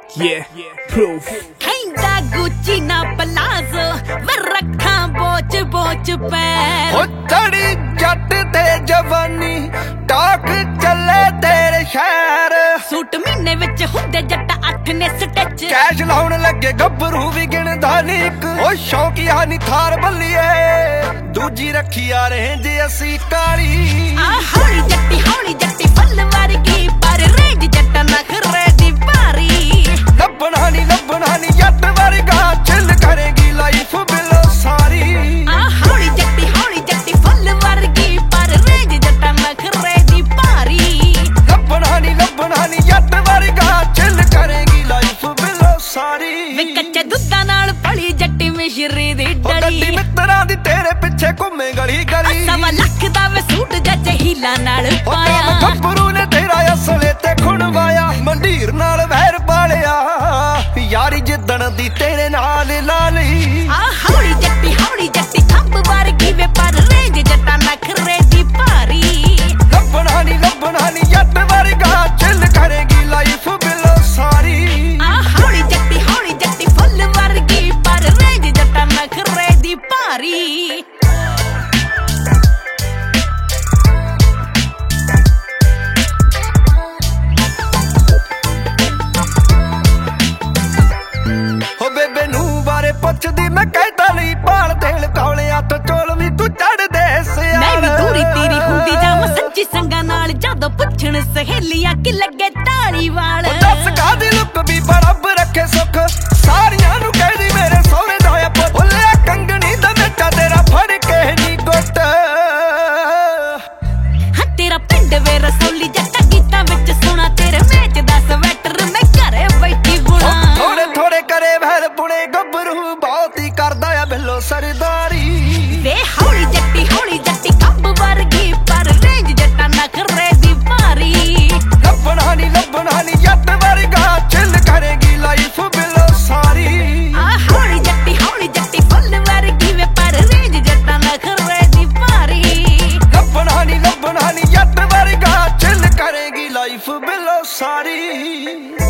Yeah, proof. ਕਹਿੰਦਾ ਗੁੱਚੀ ਨਾ palazzo ਵੇ ਰੱਖਾਂ ਬੋਚ ਬੋਚ ਪੈ ਹੋ ਚੜੀ ਜੱਟ ਤੇ ਜਵਾਨੀ ਟਾਕ ਚੱਲੇ ਤੇਰੇ ਸ਼ਹਿਰ ਸੂਟ ਮਹੀਨੇ ਵਿੱਚ ਹੁੰਦੇ ਜੱਟ 8 ਨੇ ਸਟਿਚ ਕੈਸ਼ ਲਾਉਣ ਲੱਗੇ ਗੱਭਰੂ ਵੀ ਗਿਣਦਾ ਨੀ ਇੱਕ ਉਹ ਸ਼ੌਕੀਆ ਨੀ ਥਾਰ ਬੱਲੀਏ ਦੂਜੀ ਰੱਖੀ ਆ ਰੇਂਜ ਅਸੀਂ ਕਾਲੀ ਆ ਹੌਲੀ ਜੱਟੀ ਫੁੱਲ ਵਰਗੀ ਪਰ ਰੇਂਜ ਜੱਟਾਂ ਨਖਰੇ ਦੀ ਭਾਰੀ ਲੱਭਣਾ ਨੀ ਜੱਟ ਵਰਗਾ ਚਿੱਲ ਕਰੇਗੀ ਲਾਈਫ ਬਿਲੋ ਸਾਰੀ ਆ ਹੌਲੀ ਜੱਟੀ ਫੁੱਲ ਵਰਗੀ ਪਰ ਰੇਂਜ ਜੱਟਾਂ ਨਖਰੇ ਦੀ ਭਾਰੀ ਲੱਭਣਾ ਨੀ ਜੱਟ ਵਰਗਾ ਚਿੱਲ ਕਰੇਗੀ ਲਾਈਫ ਬਿਲੋ ਸਾਰੀ ਵੇ ਕੱਚੇ ਦੁੱਧਾਂ ਨਾਲ ਭਲੀ ਜੱਟੀ ਮਿਸ਼ਰੀ ਦੀ ਗੱਡੀ ਡੜੀ ਮਿੱਤਰਾਂ ਦੀ ਤੇਰੇ ਪਿੱਛੇ ਘੁੰਮੇ ਗਲੀ ਗਲੀ ਸਵਾ ਲੱਖ ਦਾ ਵੇ ਸੂਟ ਜੱਜ ਹੀਲਾ ਨਾਲ ਪਾਇਆ ਗੱਭਰੂ ਨੇ ਤੇਰਾ ਅਸਲੇ ਤੇ ਖੁਣਵਾਇਆ ਮੰਡੀਰ ਨਾਲ ਵਹਿਰ ਪਾਲਿਆ ਯਾਰੀ ਜਿੱਦਣ ਦੀ ਤੇਰੇ ਨਾਲ ਲਾ ਲਈ ਆ ਹੌਲੀ ਜੱਟੀ ਖੰਭ ਵਰਗੀ ਵੇ ਪਰ ਰੇਂਜ ਜੱਟਾਂ ਨਖਰੇ ਦੀ ਭਾਰੀ ਲੱਭਣਾ ਨੀ ਜੱਟ ਵਰਗਾ ਚਿੱਲ ਕਰੇਗੀ ਲਾਈਫ ਬਿਲੋ ਸਾਰੀ ਆ ਹੌਲੀ ਜੱਟੀ ਫੁੱਲ ਵਰਗੀ ਪਰ ਰੇਂਜ ਜੱਟਾਂ ਨਖਰੇ ਦੀ ਭਾਰੀ ਹੋ ਬੇਬੇ ਨੂੰ ਬਾਰੇ ਪੁੱਛਦੀ ਮੈਂ ਕਹਿਤਾ ਲਈ ਭਾਲ ਦੇਲ ਕੌਲਿਆਂ ਤੋਂ ਚੋਲ ਵੀ ਤੂੰ ਚੜਦੇ ਸਿਆਲ ਮੈਂ ਵੀ ਦੂਰੀ ਤੇਰੀ ਹੁੰਦੀ ਜਾਵਾਂ ਸੱਚੀ ਸੰਗਾਂ ਨਾਲ ਜਦੋਂ ਪੁੱਛਣ ਸਹੇਲੀਆਂ ਕਿ ਲੱਗੇ ਢਾਲੀ ਵਾਲ ਦੱਸ ਕਾਦੀ ਲੁੱਕ ਵੀ ਬਰਬ ਰੱਖੇ ਸੁੱਖ ਸਾਰੀਆਂ ਨੂੰ ਕਹਿਦੀ ਮੇਰੇ ਸੋਹਰੇ ਦਾ ਆ ਪੁੱਤ ਲਿਆ ਕੰਗਣੀ ਦਾ ਨੱਚਾ ਤੇਰਾ ਫੜ ਕੇ ਨੀ ਗੁੱਟ ਹਾਂ ਤੇਰਾ ਪਿੰਡ ਵੇ ਰਸੌਲੀ ਜੱਟਾਂ ਗੀਤਾਂ ਵਿੱਚ ਸੁਣਾ ਤੇਰੇ ਮੈਚ ਦਾ ਸਵੈਟਰ ਮੈਂ ਘਰੇ ਬੈਠੀ ਬੁਣਾ ਥੋੜੇ ਕਰੇ ਵਹਿਰ ਪੁਣੇ ਗੱਭਰੂ ਬਹੁਤ ਹੀ ਕਰਦਾ ਆ ਬਿੱਲੋ ਸਰਦਾਰੀ ਵੇ ਹੌਲੀ ਜੱਟੀ ਖੰਭ ਵਰਗੀ ਪਰ ਰੇਂਜ ਜੱਟਾਂ ਨਖਰੇ ਦੀ ਭਾਰੀ ਲੱਭਣਾ ਨੀ ਜੱਟ ਵਰਗਾ ਚਿੱਲ ਕਰੇਗੀ ਲਾਈਫ ਬਿੱਲੋ ਸਾਰੀ ਆ ਹੌਲੀ ਜੱਟੀ ਫੁੱਲ ਵਰਗੀ ਵੇ ਪਰ ਰੇਂਜ ਜੱਟਾਂ ਨਖਰੇ ਦੀ ਭਾਰੀ ਲੱਭਣਾ ਨੀ ਜੱਟ ਵਰਗਾ ਚਿੱਲ ਕਰੇਗੀ ਲਾਈਫ ਬਿੱਲੋ ਸਾਰੀ